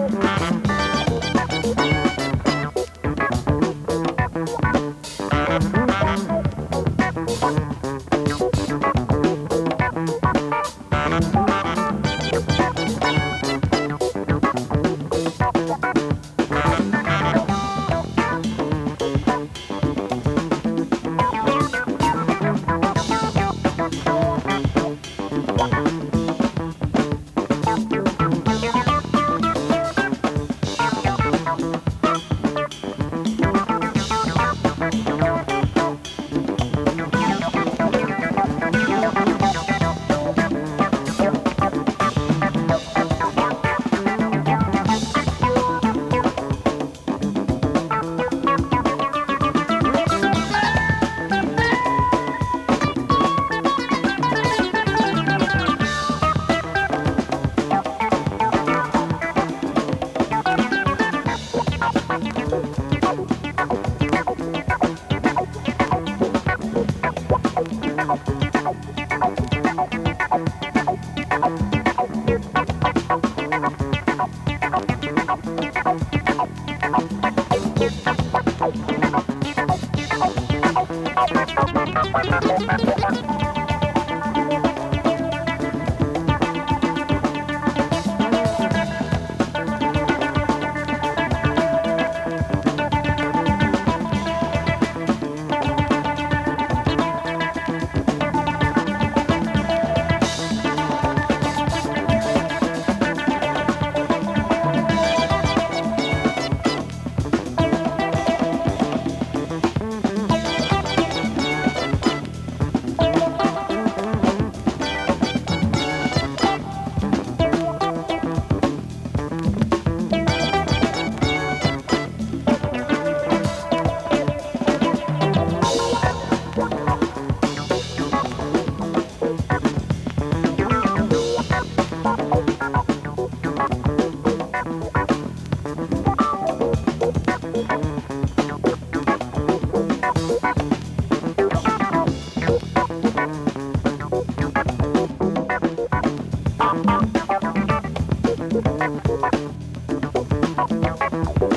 Thank you.